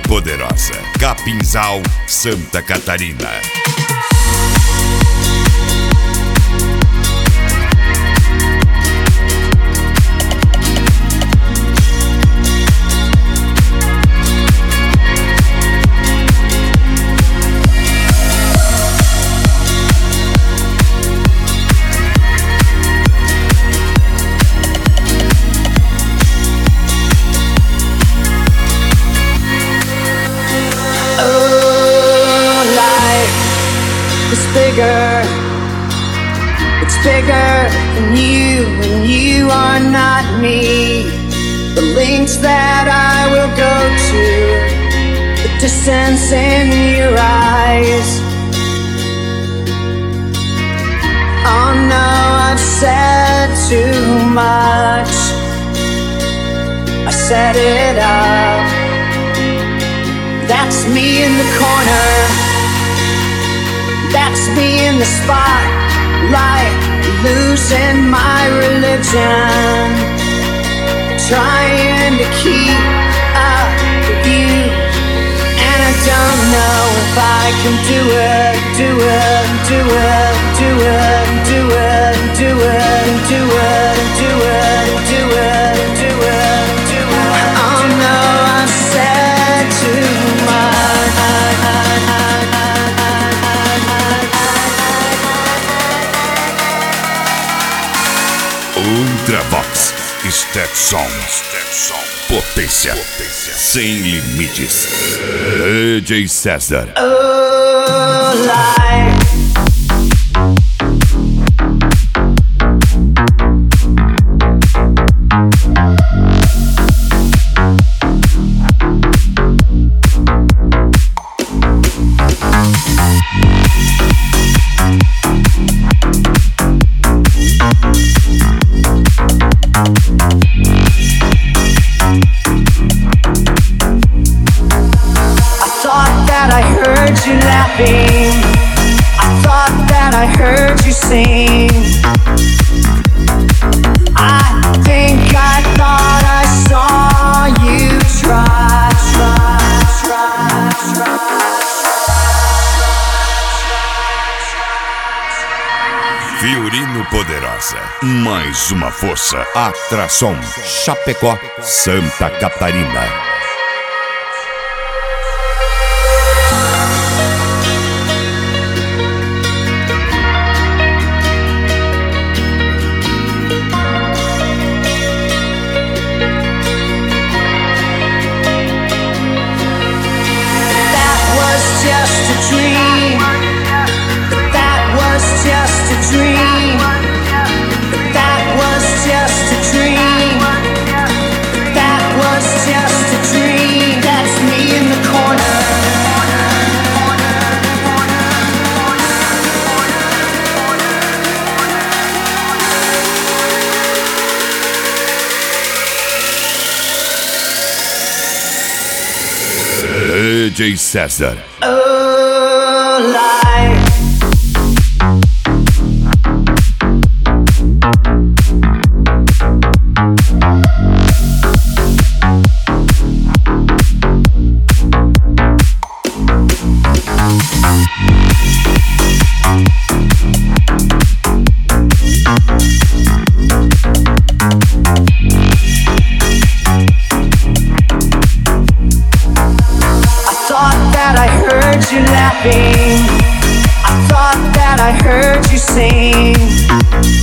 Poderosa, Capinzal, Santa Catarina. It's bigger than you, and you are not me. The lengths that I will go to, the distance in your eyes. Oh no, I've said too much. I set it up. That's me in the corner. That's me in the spotlight, losing my religion, trying to keep up with you, and I don't know if I can do it, do it, do it, do it, do it, do it, do it, do it, do it, do it, do it. Oh no, I said too much. Ultravox, Step Som, potência, sem limites. DJ César. Oh, life. You laughing, I thought that I heard you sing. I think I thought I saw you try. Violino Poderosa, mais uma força, atração, Chapecó, Santa Catarina. DJ César. Oh, life. You laughing, I thought that I heard you sing.